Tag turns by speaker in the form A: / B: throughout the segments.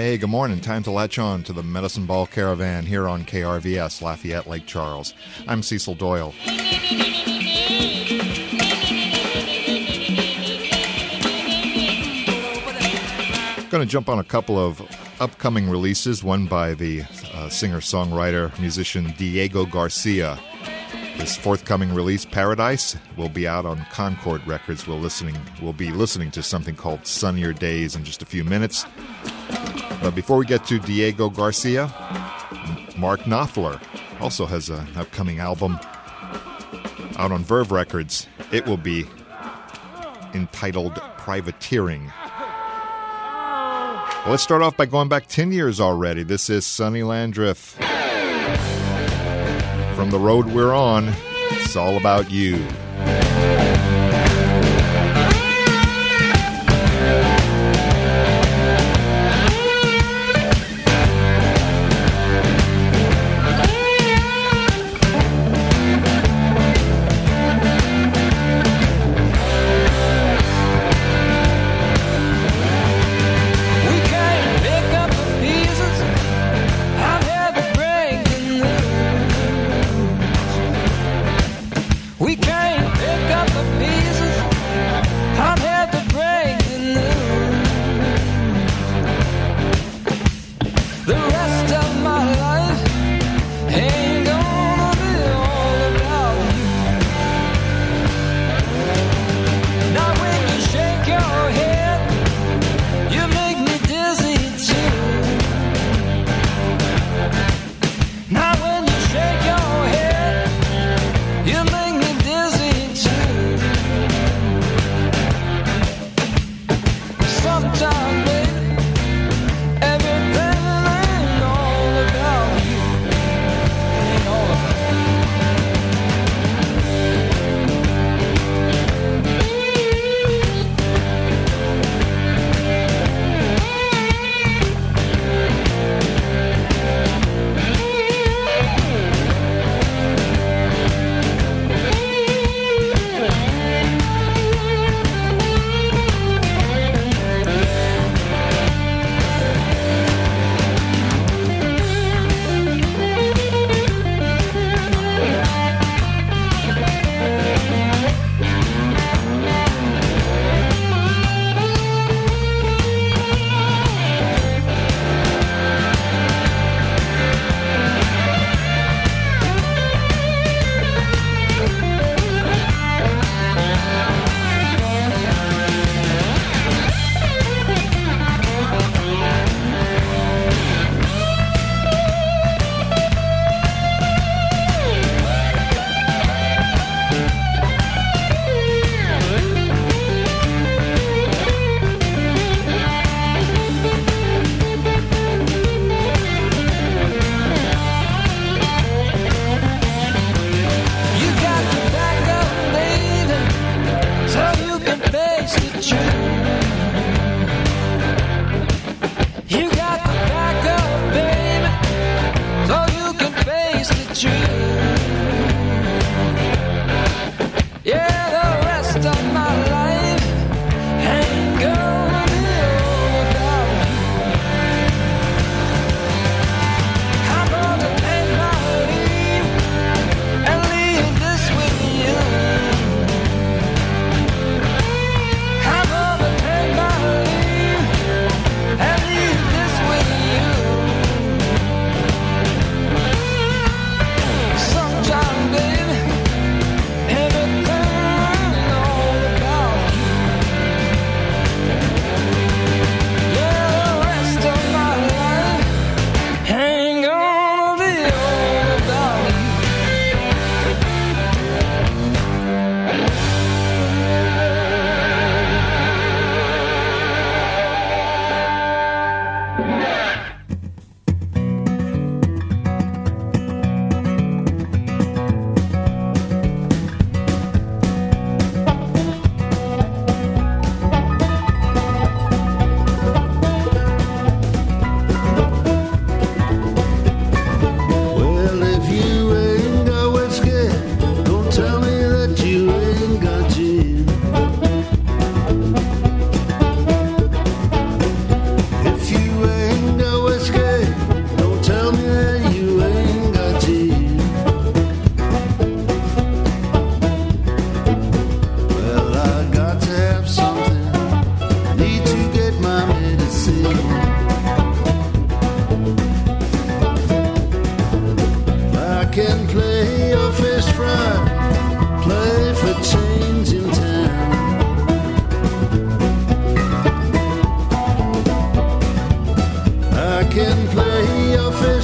A: Hey, good morning. Time to latch on to the Medicine Ball Caravan here on KRVS, Lafayette, Lake Charles. I'm Cecil Doyle. Going to jump on a couple of upcoming releases, one by the singer-songwriter, musician Diego Garcia. His forthcoming release, Paradise, will be out on Concord Records. We'll be listening to something called Sunnier Days in just a few minutes. But before we get to Diego Garcia, Mark Knopfler also has an upcoming album out on Verve Records. It will be entitled Privateering. Well, let's start off by going back 10 years already. This is Sonny Landreth. From the road we're on, it's all about you.
B: We can't pick up the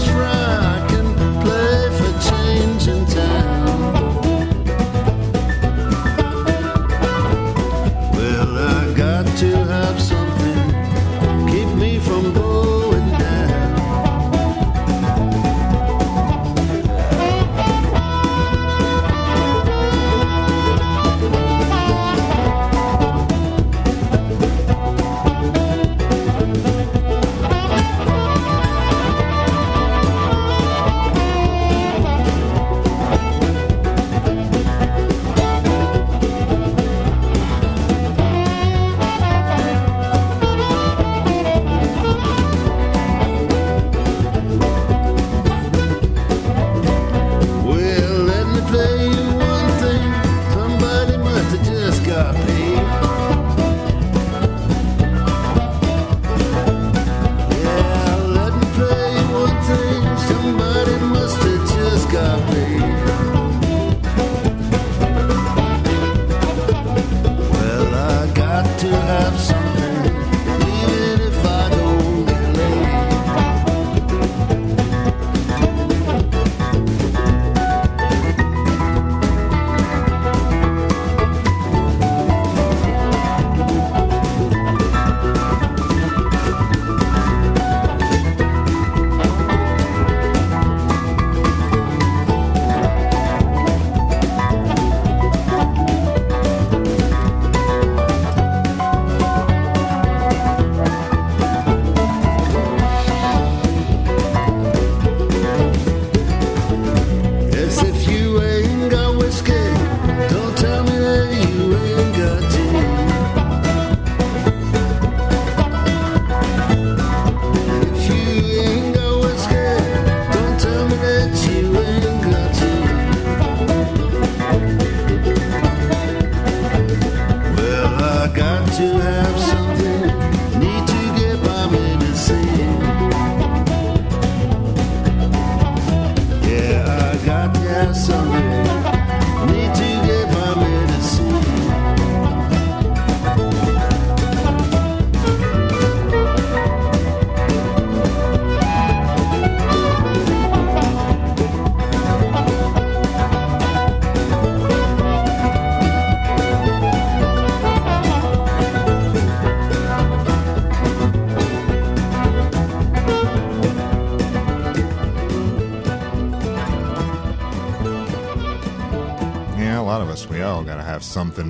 A: Something.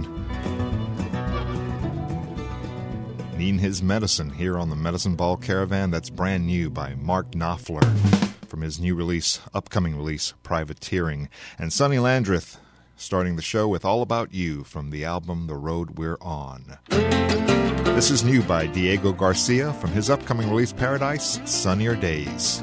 A: Need His Medicine here on the Medicine Ball Caravan. That's brand new by Mark Knopfler from his new release, upcoming release, Privateering. And Sonny Landreth starting the show with All About You from the album The Road We're On. This is new by Diego Garcia from his upcoming release, Paradise, Sunnier Days.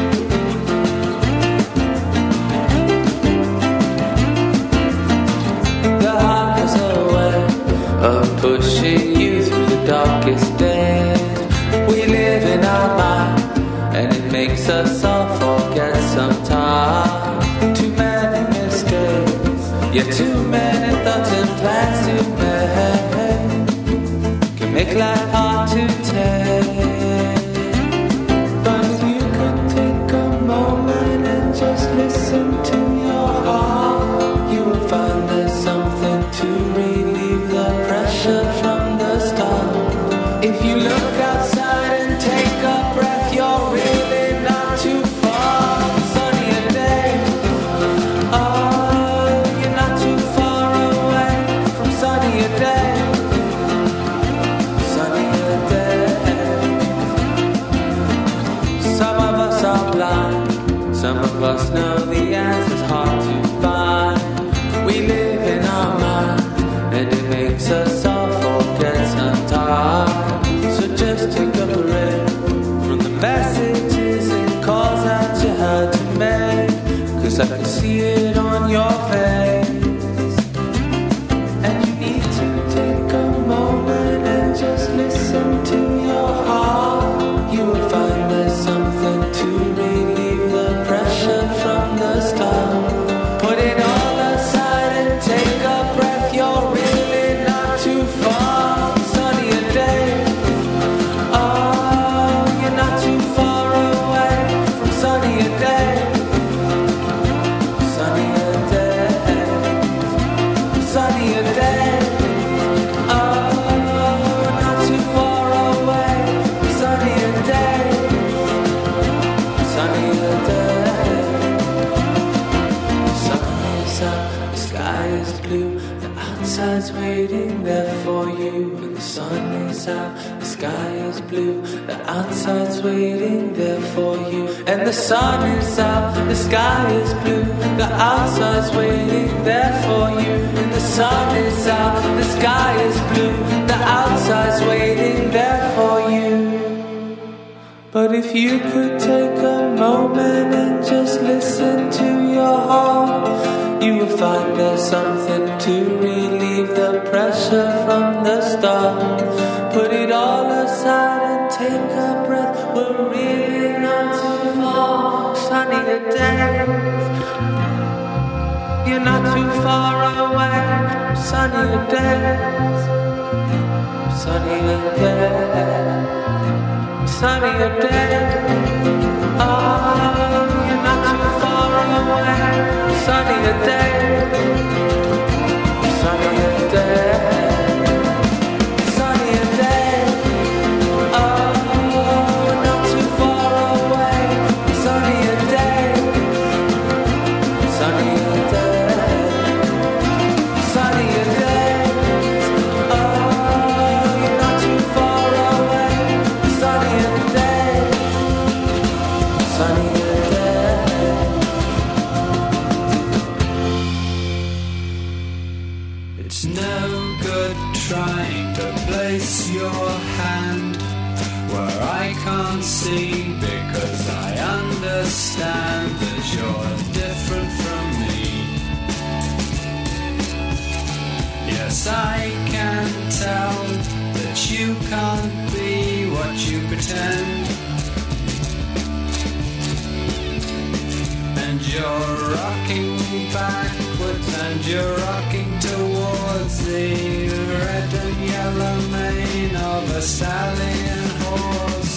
B: Of pushing you through the darkest days. We live in our mind, and it makes us all forget sometimes. Too many mistakes, yet too many thoughts and plans to make can make life hard to take. But if you could take a moment and just listen to your heart, you will find there's something to relieve the pressure from the start. If you look outside and take a breath, you're really not too far from sunnier days. Oh, you're not too far away from sunnier days. Sunnier days. Some of us are blind, some of us know the answer's hard to find. We live in our mind, and it makes us all forget sometimes. So just take a break from the messages and calls that you had to make, 'cause I can see it on your face. And you need to take a moment and just listen to your heart. You will find there's something to relieve the pressure from the start. Put it all aside and take a breath. You're really not too outside's waiting there for you. And the sun is out, the sky is blue. The outside's waiting there for you. And the sun is out, the sky is blue. The outside's waiting there for you. And the sun is out, the sky is blue. The outside's waiting there for you. But if you could take a moment and just listen to your heart, you will find there's something to relieve the pressure from the start. Put it all aside and take a breath. We're really not too far. Sunnier days, you're not too far away. Sunnier days, sunnier days, sunnier days. Oh, you're not too far away. Sunnier days, sunnier days, sunnier days. Oh, we're not too far away. Sunnier days, sunnier days, sunnier days. Oh, you're not too far away. Sunnier days, sunnier days.
C: It's no good trying to place your hand where I can't see, because I understand that you're different from me. Yes, I can tell that you can't be what you pretend. And you're rocking backwards and you're rocking towards the red and yellow mane of a stallion horse.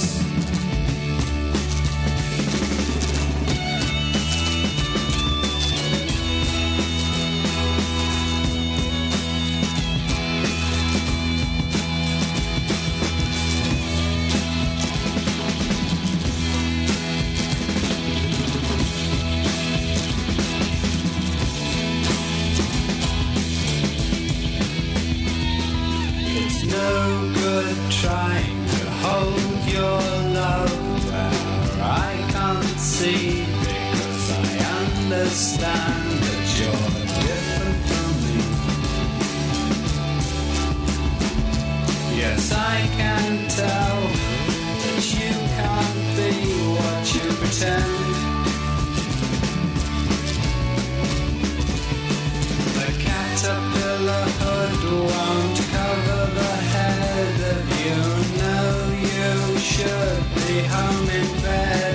C: Trying to hold your love where I can't see, because I understand that you're different from me. Yes, I can tell that you can't be what you pretend. The caterpillar hood won't cover the head of you. Know you should be home in bed.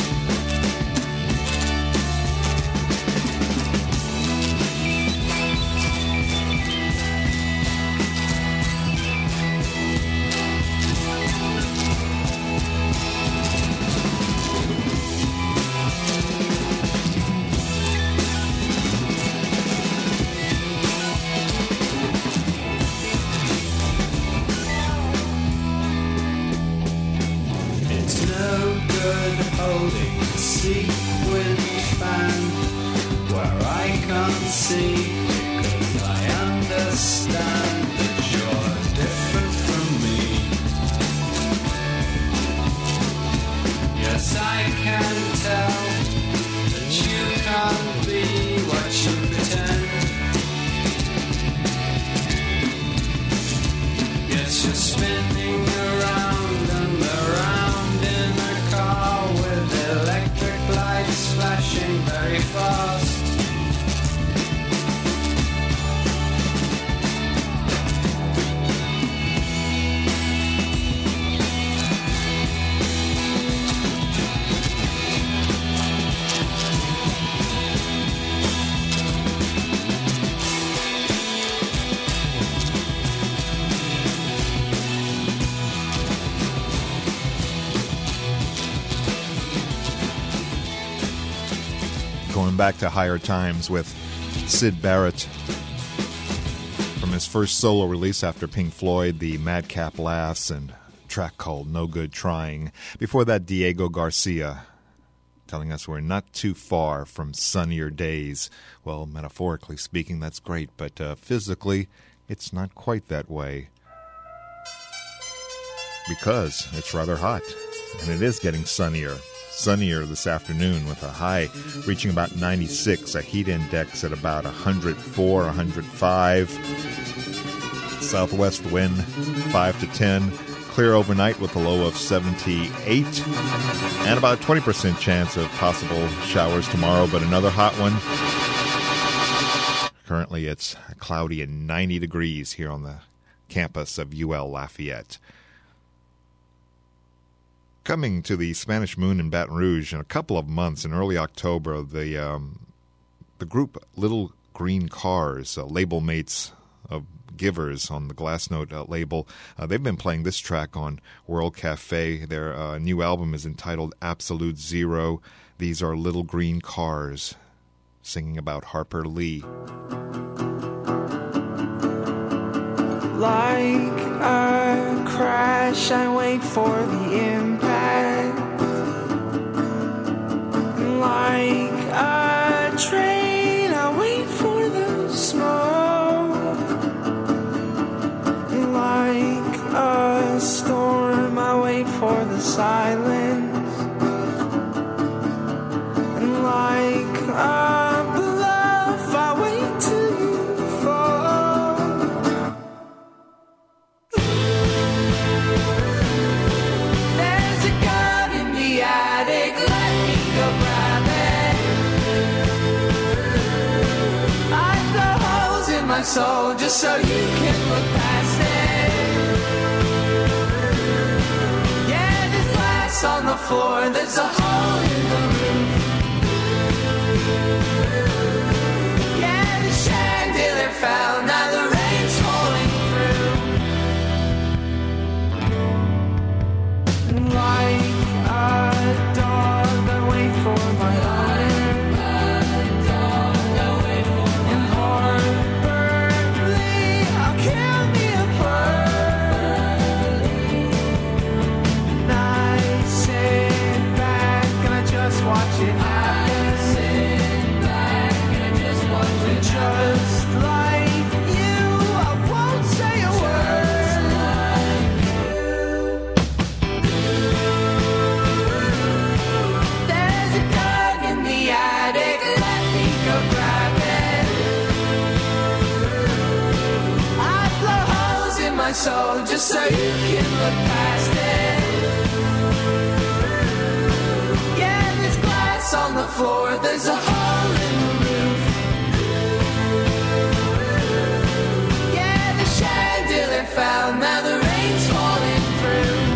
C: Holding a sequin fan where I can't see, because I understand that you're different from me. Yes, I can tell that you can't be what you pretend. Yes, you're spinning around and around in a car with electric lights flashing very fast.
A: Going back to higher times with Syd Barrett from his first solo release after Pink Floyd, the Madcap Laughs, and a track called No Good Trying. Before that, Diego Garcia telling us we're not too far from sunnier days. Well, metaphorically speaking, that's great, but physically, it's not quite that way because it's rather hot, and it is getting sunnier this afternoon with a high reaching about 96, a heat index at about 104, 105. Southwest wind 5 to 10. Clear overnight with a low of 78. And about 20% chance of possible showers tomorrow, but another hot one. Currently it's cloudy and 90 degrees here on the campus of UL Lafayette. Coming to the Spanish Moon in Baton Rouge in a couple of months, in early October, the group Little Green Cars, label mates of Givers on the Glassnote label, they've been playing this track on World Cafe. Their new album is entitled Absolute Zero. These are Little Green Cars singing about Harper Lee.
D: Like a crash, I wait for the impact. Like a train, I wait for the smoke. Like a storm, I wait for the silence. And like a bluff, I wait till you fall. There's a gun in the attic, let me go grab it. I blow holes in my soul just so you can look past it. Yeah, there's glass on the floor, there's a hole in the roof. Yeah, the chandelier fell, now the rain's falling through. Like a dog, I wait for my owner. And Harper Lee, I'll kill me a bird. And I sit back and I just watch it happen. Just like you, I won't say a word. There's a gun in the attic, let me go grab it. I blow holes in my soul just so you can look past it. Yeah, there's glass on the floor, there's a hole in the roof. Chandelier fell, now the rain's falling through.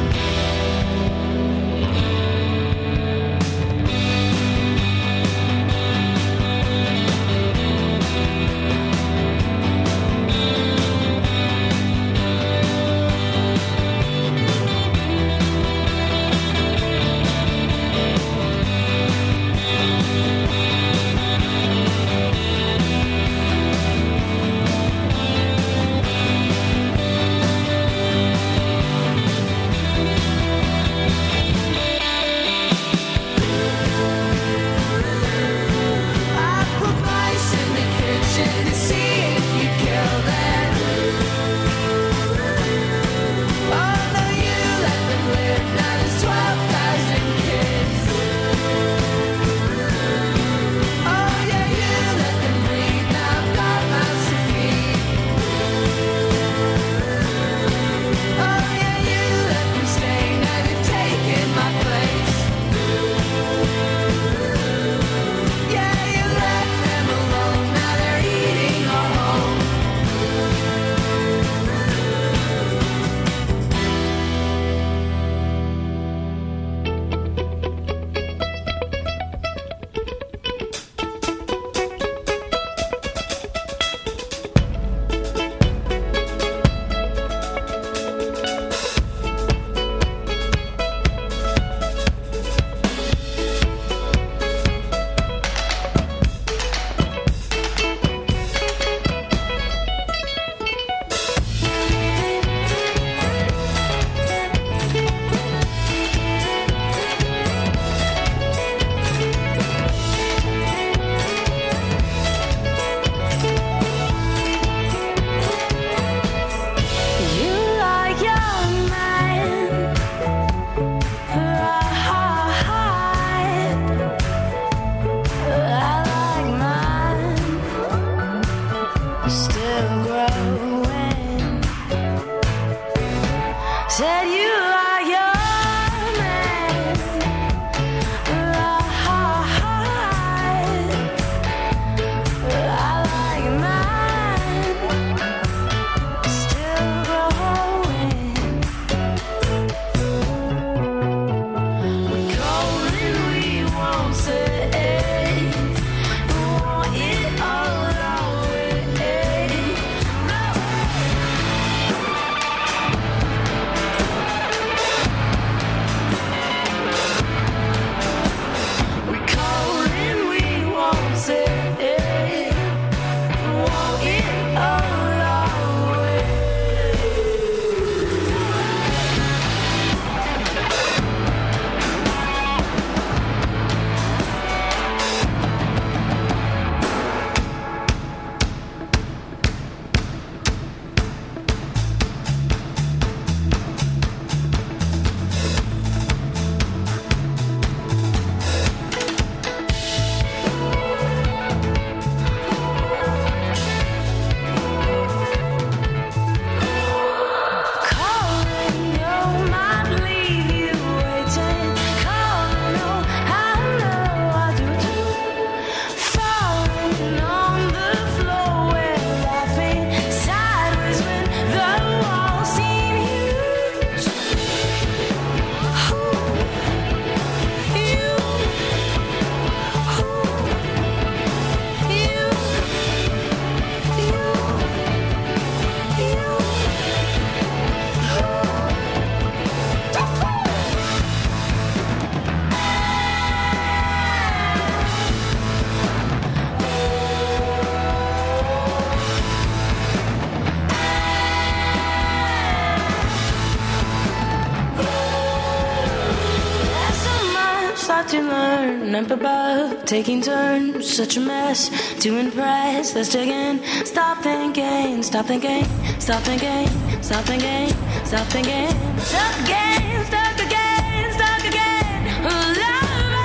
E: to learn up above, taking turns, such a mess to impress. Let's dig in, stop thinking, stop thinking, stop thinking, stop thinking, stop thinking, stuck again, stuck again, stuck again, love again.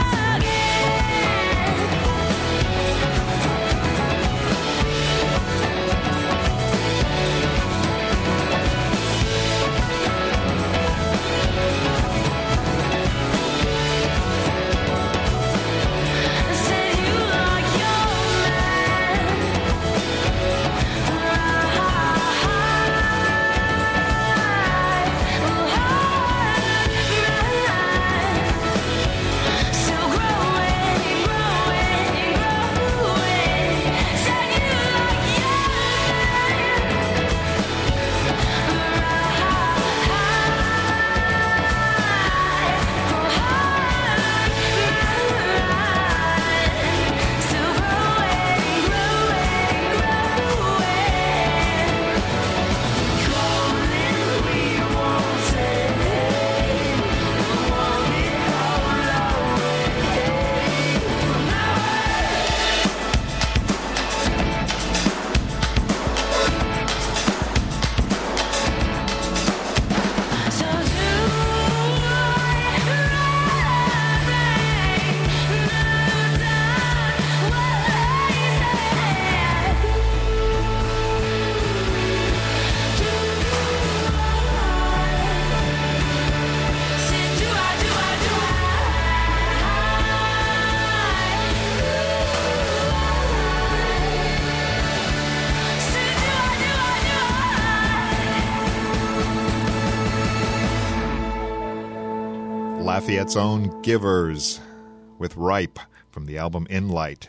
A: Lafayette's own Givers with Ripe from the album In Light,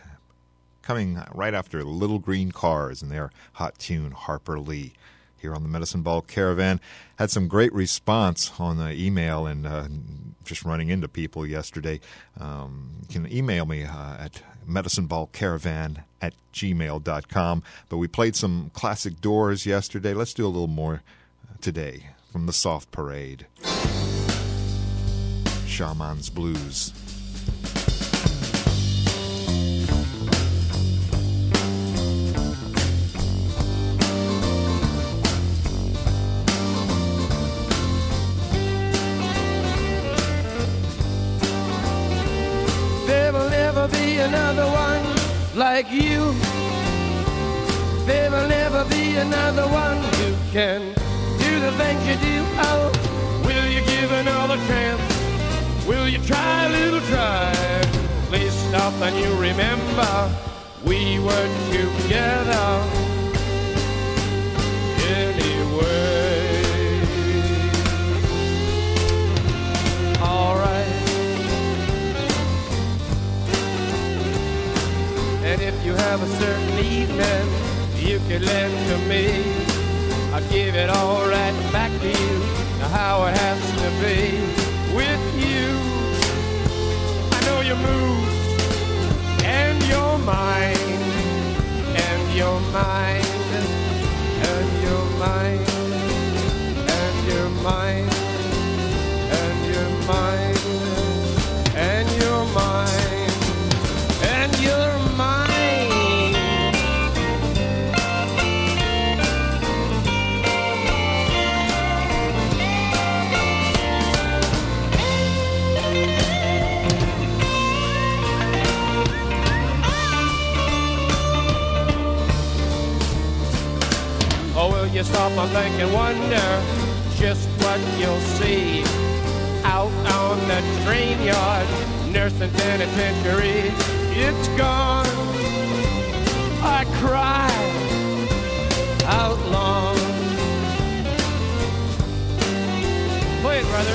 A: coming right after Little Green Cars and their hot tune Harper Lee here on the Medicine Ball Caravan. Had some great response on the email and just running into people yesterday. You can email me at medicineballcaravan@gmail.com. But we played some classic Doors yesterday. Let's do a little more today from the Soft Parade. Shaman's Blues.
F: There will never be another one like you. There will never be another one who can do the things you do. Oh, will you give another chance? Will you try a little try? Please stop and you remember we were together anyway. Alright. And if you have a certain evening you could lend to me, I'll give it all right back to you. Now how it has to be with you. I know your moves and your mind and your mind and your mind and your mind and your mind and your mind and your mind. You stop and think and wonder just what you'll see out on the train yard, nursing penitentiary. It's gone. I cry out long. Play it, brother.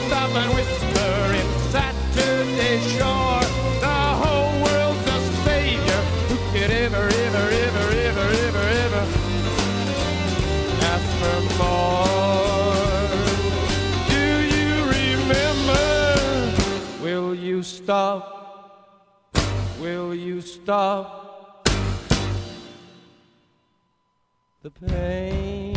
F: stop and whisper in Saturday Shore. The whole world's a savior. Who could ever ask for more? Do you remember? Will you stop? Will you stop the pain?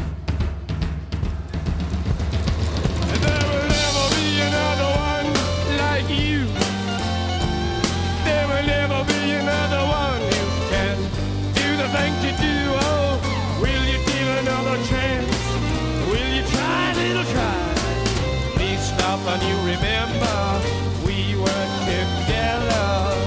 F: And there will never be another one like you. There will never be another one who can do the things you do. Oh, will you give another chance? Will you try, little try? Please stop and you remember we were together.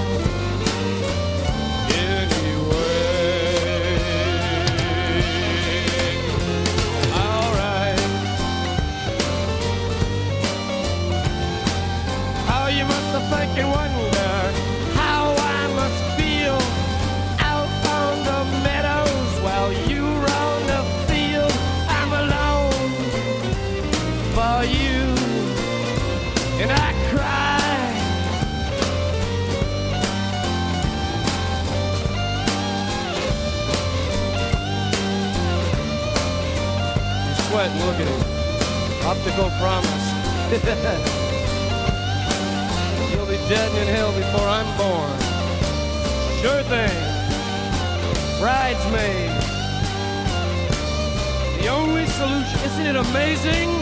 F: Think and wonder how I must feel out on the meadows while you roam the field. I'm alone for you, and I cry. You're sweating, look at it. Optical promise. Dead in hell before I'm born. Sure thing. Bridesmaid. The only solution. Isn't it amazing?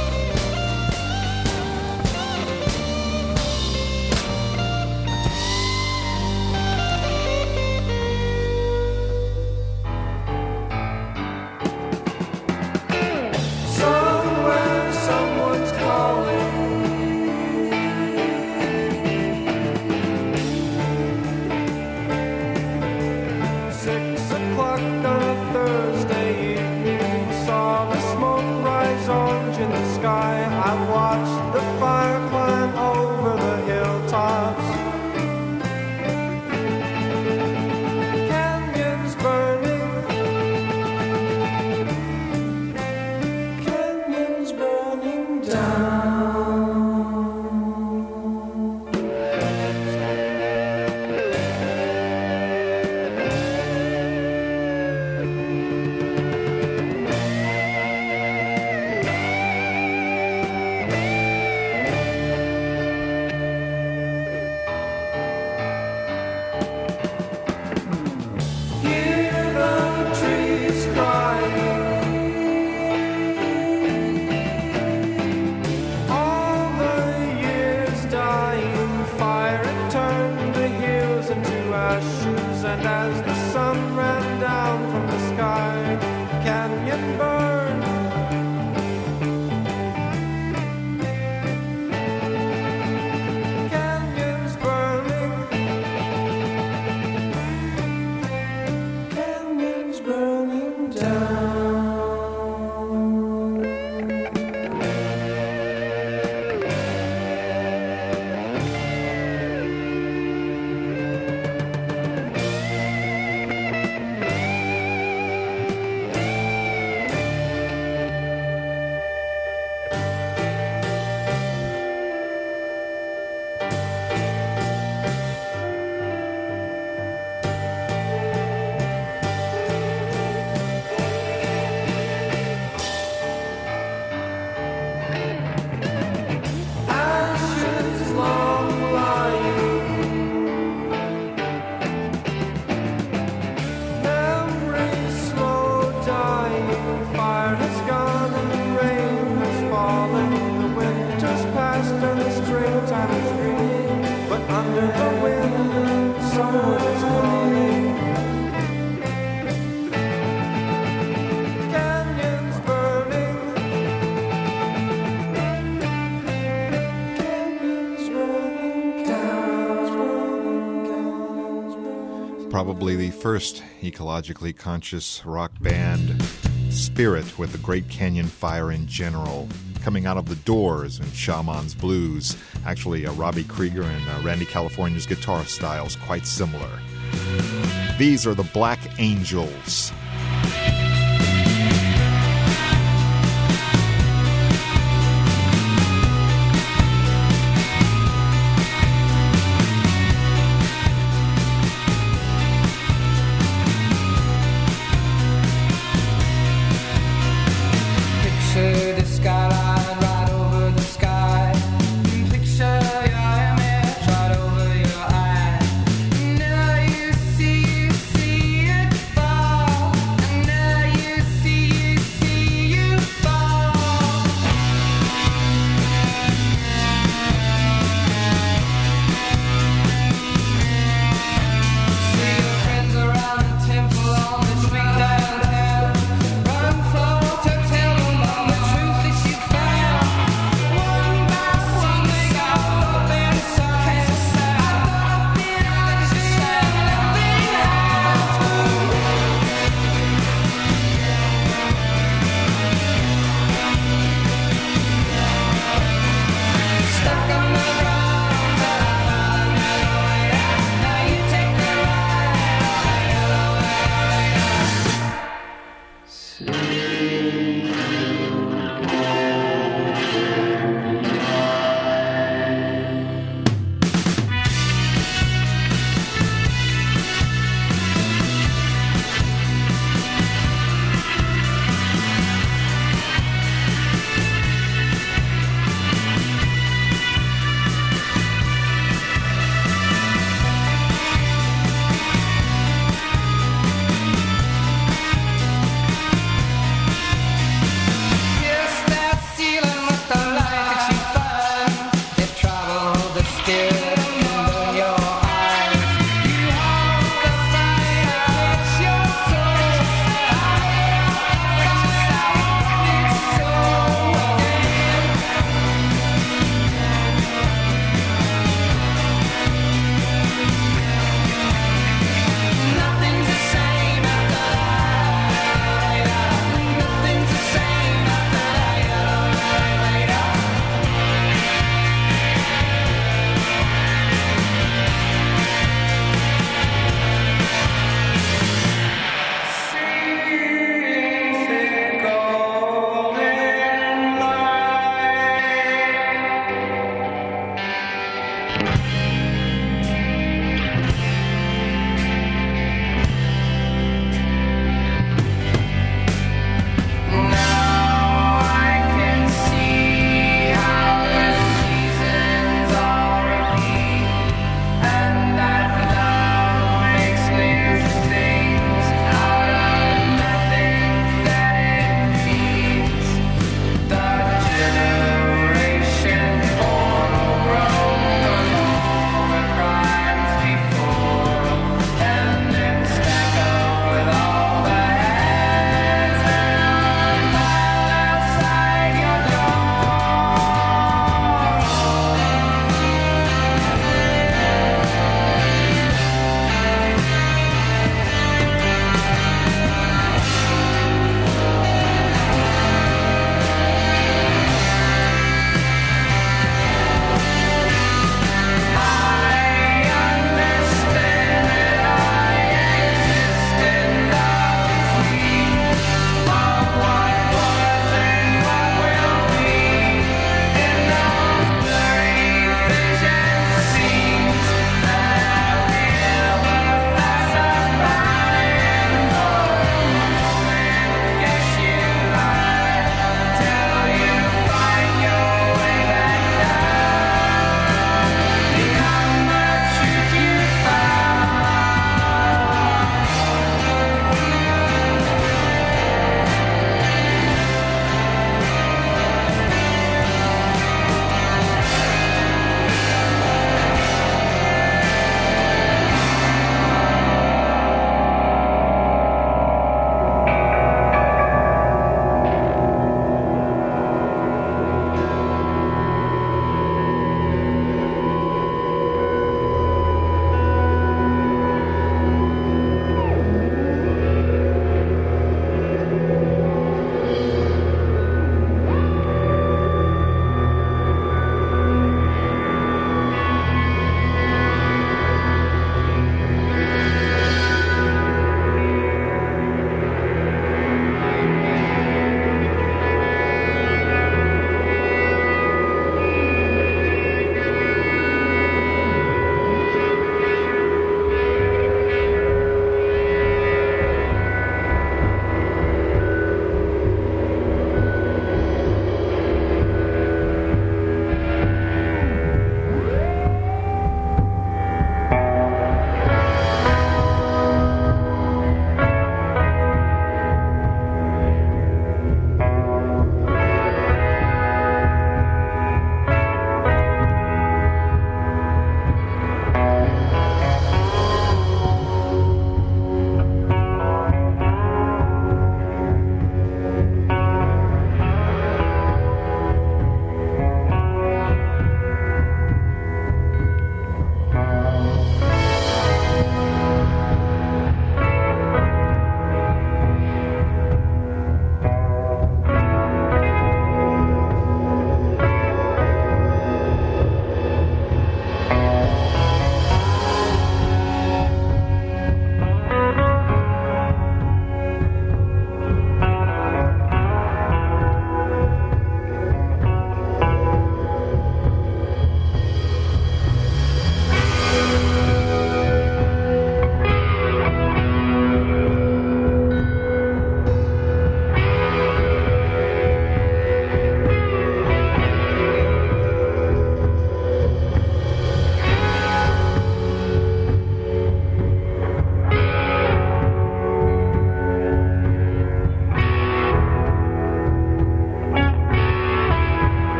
C: Somewhere someone's calling. 6 o'clock on a Thursday evening, saw the smoke rise orange in the sky. I watched the fire climb over the hilltops. Canyons burning, canyons burning down. Hear the trees crying, all the years dying. Fire it turned the hills into ashes, and as the sun ran down from the sky, the canyon burned. Canyons burning, canyons burning down. Ashes long lying, memories slow dying. Fire has gone and the rain has fallen. The winter's past and the springtime is green, but under the wind someone is calling. Canyons burning, canyons burning down.
A: Probably the first ecologically conscious rock band, Spirit, with the Great Canyon Fire in general, coming out of the Doors and Shaman's Blues. Actually, Robbie Krieger and Randy California's guitar styles quite similar. These are the Black Angels.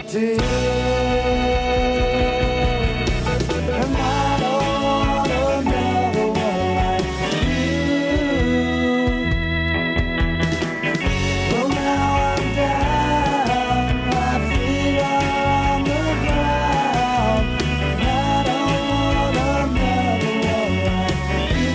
D: to you. And I don't want another one like you. Well, now I'm down, my feet are on the ground. And I don't want another one like you.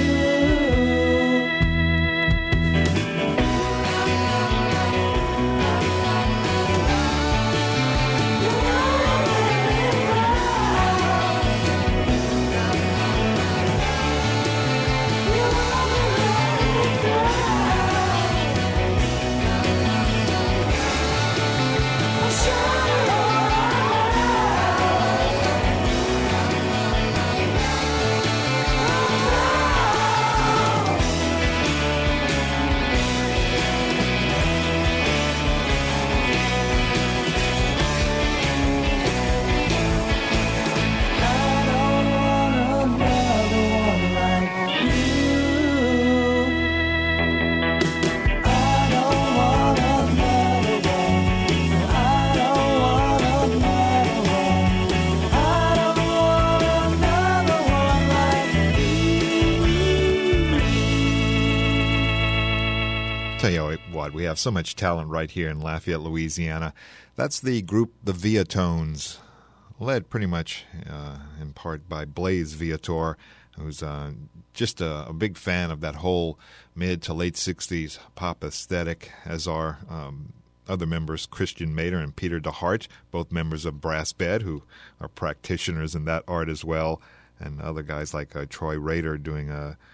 A: Tell you what, we have so much talent right here in Lafayette, Louisiana. That's the group The Viatones, led pretty much in part by Blaze Viator, who's just a big fan of that whole mid to late 60s pop aesthetic, as are other members, Christian Mater and Peter DeHart, both members of Brass Bed, who are practitioners in that art as well, and other guys like Troy Rader doing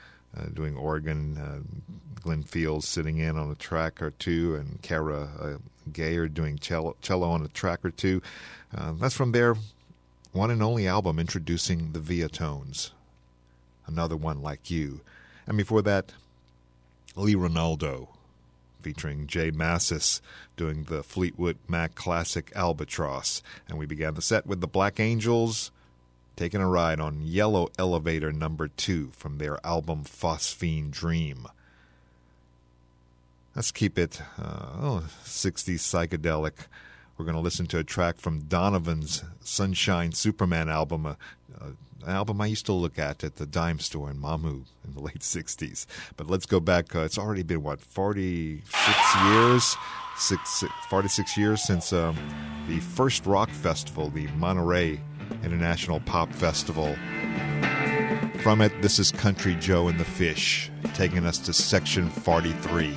A: organ, Glenn Fields sitting in on a track or two, and Kara Gayer doing cello on a track or two. That's from their one and only album introducing the Viatones, Another One Like You. And before that, Lee Ronaldo, featuring Jay Massis, doing the Fleetwood Mac classic Albatross. And we began the set with the Black Angels, taking a ride on Yellow Elevator No. 2 from their album Phosphine Dream. Let's keep it 60s psychedelic. We're going to listen to a track from Donovan's Sunshine Superman album, an album I used to look at the dime store in Mamou in the late 60s. But let's go back. It's already been, 46 years? 46 years since the first rock festival, the Monterey International Pop Festival. From it, this is Country Joe and the Fish, taking us to Section 43.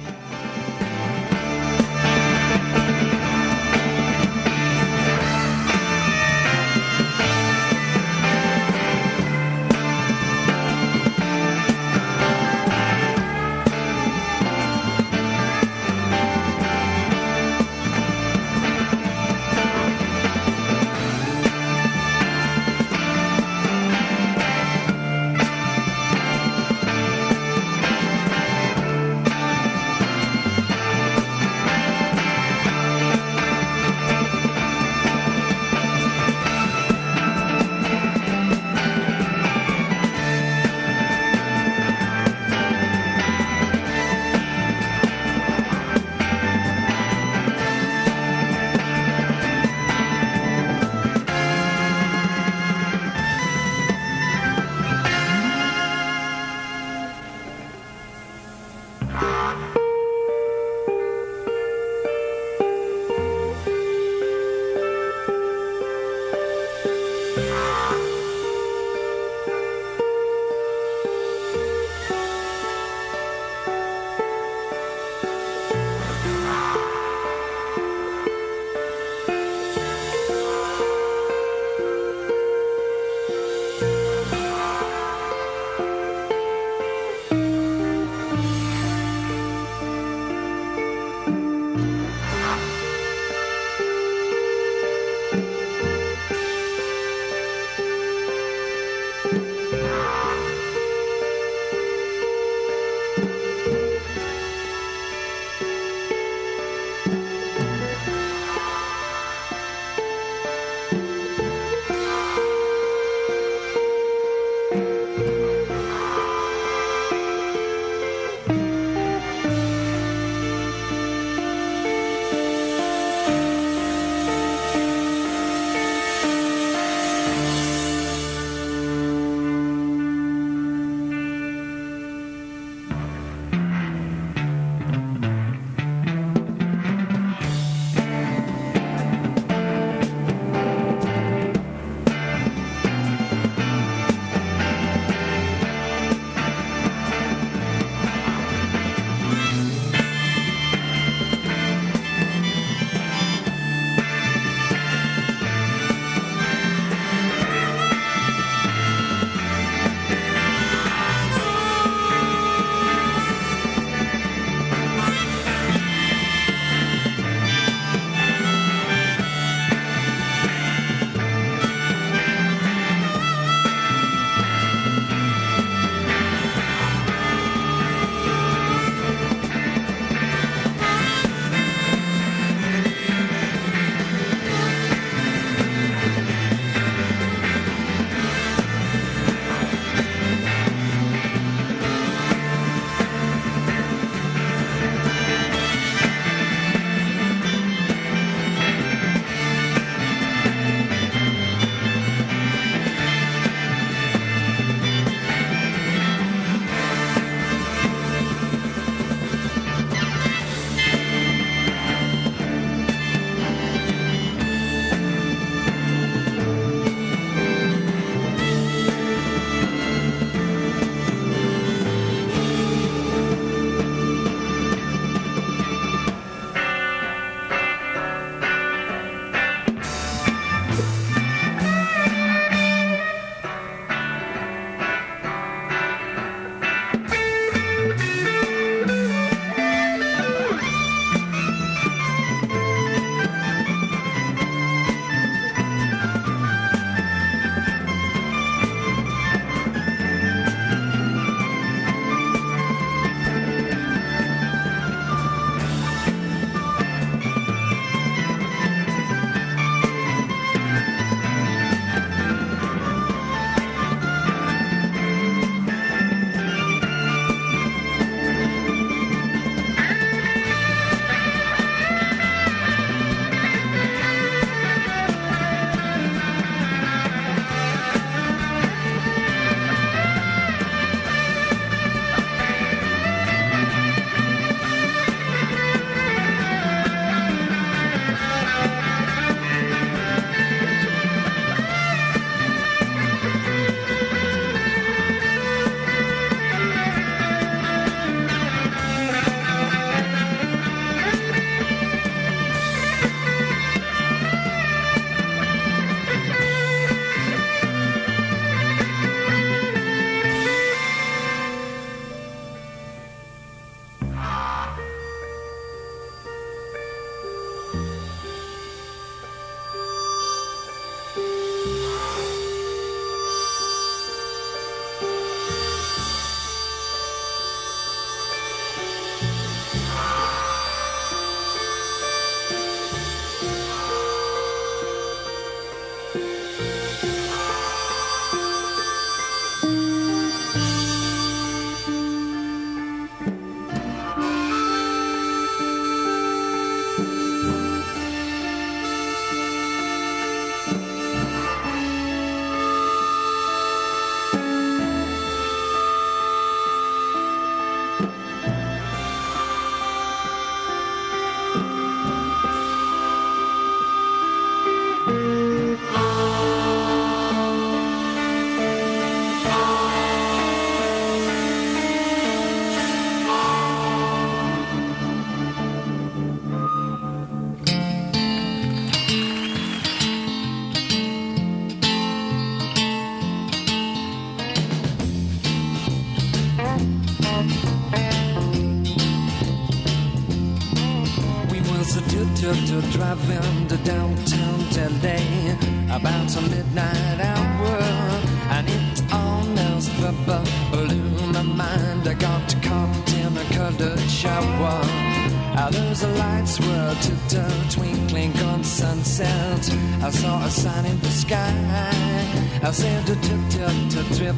G: was driving to downtown LA about a midnight hour, and it almost blew my mind. I got caught in a colored shower. Those lights were twinkling on sunset. I saw a sign in the sky. I said to trip,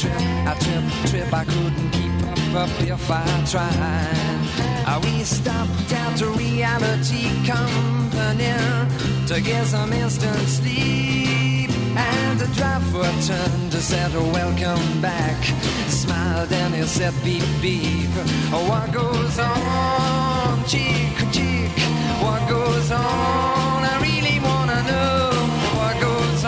G: I couldn't keep up if I tried. We stopped at a reality company to get some instant sleep, and the driver turned to said, welcome back, smiled and he said, beep beep. What goes on, cheek to cheek? What goes on? I really wanna know what goes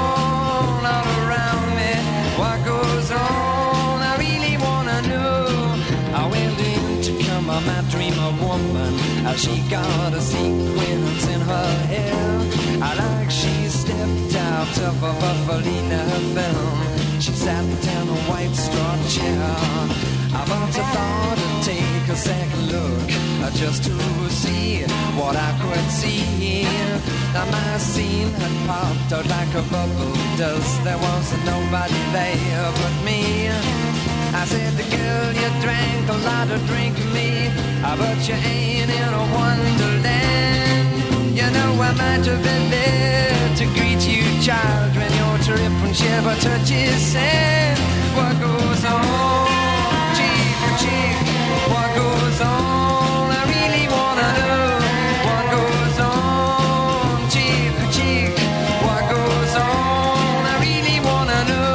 G: on all around me. What goes on? I really wanna know. I went into come on my dreamer woman. She got a sequence in her hair, like she stepped out of a Buffalina film. She sat down a white straw chair. I once thought to take a second look, just to see what I could see. My scene had popped out like a bubble does. There wasn't nobody there but me. I said, the girl, you drank a lot of drink me, but you ain't in a wonderland. You know I might have been there to greet you, child, when your trip and shiver touches sand. What goes on, cheek to cheek? What goes on? I really wanna know. What goes on, cheek to cheek? What goes on? I really wanna know.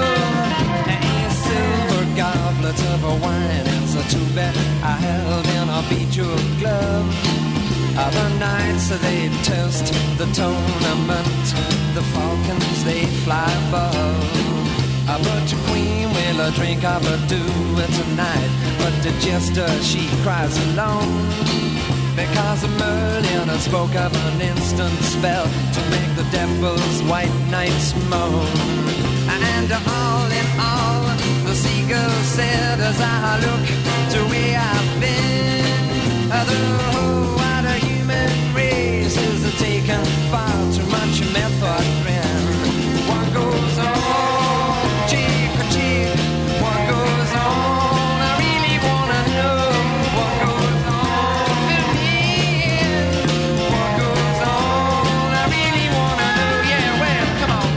G: A silver goblet of a wine is a too bad I held in a beach glove. Other nights they toast the tournament, the Falcons they fly above. But the Queen will drink of her do it tonight, but the jester she cries alone, because Merlin spoke of an instant spell to make the devil's white knights moan. And all in all, the seagull said as I look to where I've been, the whole wider human race is taken far too much methadone. What goes on, cheek to cheek? What goes on? I really wanna know what goes on with me. What goes on? I really wanna know. Yeah, well, come on.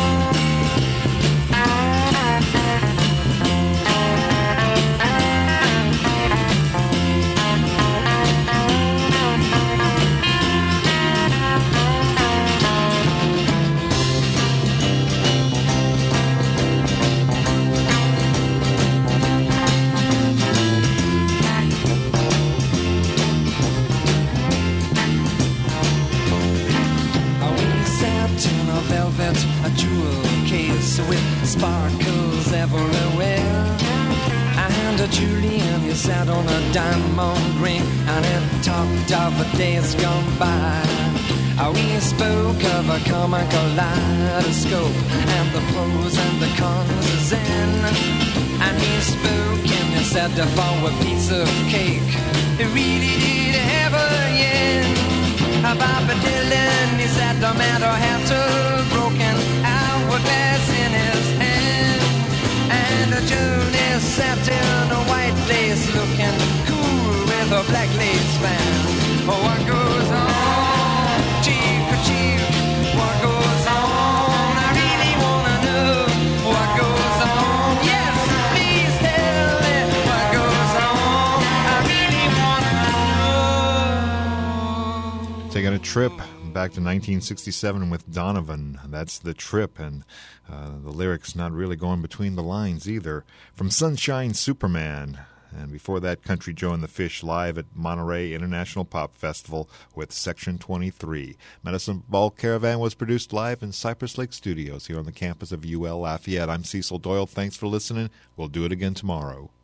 G: A jewel case with sparkles everywhere. And Julian, he sat on a diamond ring, and it talked of the days gone by. We spoke of a comic kaleidoscope and the pros and the cons in. And he spoke and he said for a piece of cake, it really did have a yen. Bob Dylan, he said the man had to broken hourglass in his hand. And Julie sat in a white lace looking cool with a black lace band. What goes on, cheek to cheek? What goes on? I really wanna know what goes on. Yes, please tell me what goes on. I really wanna know.
A: Taking a trip back to 1967 with Donovan. That's The Trip, and the lyrics not really going between the lines either. From Sunshine Superman. And before that, Country Joe and the Fish live at Monterey International Pop Festival with Section 23. Medicine Ball Caravan was produced live in Cypress Lake Studios here on the campus of UL Lafayette. I'm Cecil Doyle. Thanks for listening. We'll do it again tomorrow.